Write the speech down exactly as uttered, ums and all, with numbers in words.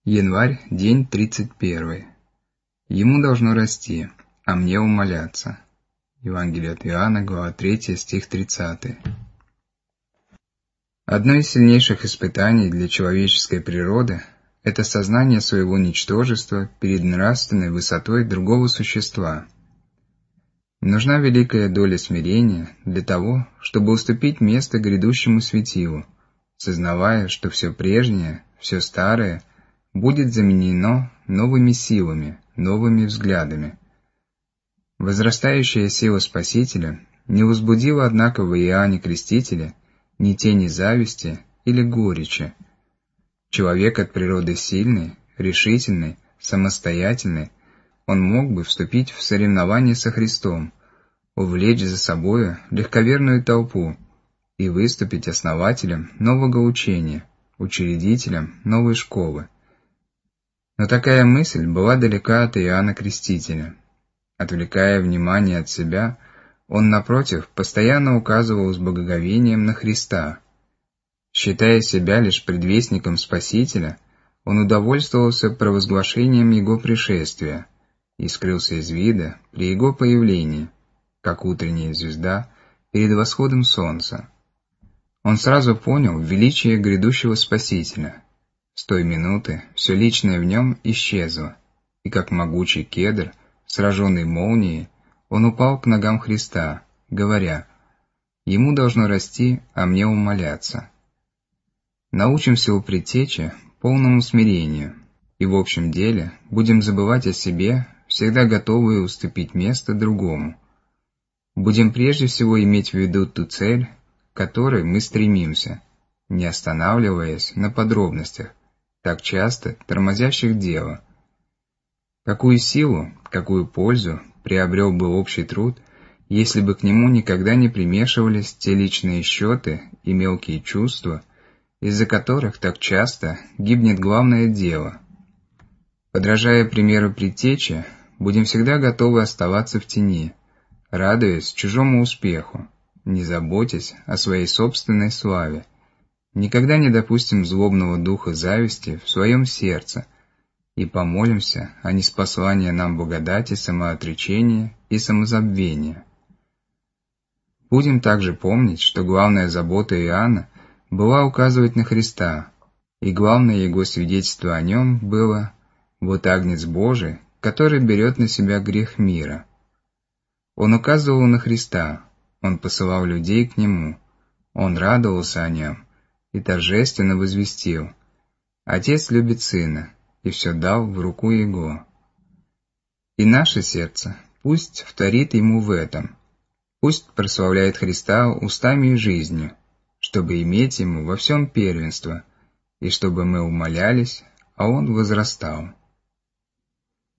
Январь, день тридцать первый. Ему должно расти, а мне умоляться. Евангелие от Иоанна, глава третья, стих тридцатый. Одно из сильнейших испытаний для человеческой природы – это сознание своего ничтожества перед нравственной высотой другого существа. Нужна великая доля смирения для того, чтобы уступить место грядущему светилу, сознавая, что все прежнее, все старое – будет заменено новыми силами, новыми взглядами. Возрастающая сила Спасителя не возбудила, однако, в Иоанне Крестителе ни тени зависти или горечи. Человек от природы сильный, решительный, самостоятельный, он мог бы вступить в соревнование со Христом, увлечь за собою легковерную толпу и выступить основателем нового учения, учредителем новой школы. Но такая мысль была далека от Иоанна Крестителя. Отвлекая внимание от себя, он, напротив, постоянно указывал с благоговением на Христа. Считая себя лишь предвестником Спасителя, он удовольствовался провозглашением Его пришествия и скрылся из вида при Его появлении, как утренняя звезда перед восходом солнца. Он сразу понял величие грядущего Спасителя. С той минуты все личное в нем исчезло, и как могучий кедр, сраженный молнией, он упал к ногам Христа, говоря: «Ему должно расти, а мне умоляться». Научимся у Предтечи полному смирению, и в общем деле будем забывать о себе, всегда готовые уступить место другому. Будем прежде всего иметь в виду ту цель, к которой мы стремимся, не останавливаясь на подробностях, так часто тормозящих дело. Какую силу, какую пользу приобрел бы общий труд, если бы к нему никогда не примешивались те личные счеты и мелкие чувства, из-за которых так часто гибнет главное дело. Подражая примеру Предтечи, будем всегда готовы оставаться в тени, радуясь чужому успеху, не заботясь о своей собственной славе. Никогда не допустим злобного духа зависти в своем сердце и помолимся о ниспослании нам благодати самоотречения и самозабвения. Будем также помнить, что главная забота Иоанна была указывать на Христа, и главное его свидетельство о нем было: «Вот Агнец Божий, который берет на себя грех мира». Он указывал на Христа, он посылал людей к Нему, он радовался о Нем и торжественно возвестил: «Отец любит Сына, и все дал в руку Его». И наше сердце пусть вторит Ему в этом, пусть прославляет Христа устами и жизнью, чтобы иметь Ему во всем первенство, и чтобы мы умолялись, а Он возрастал.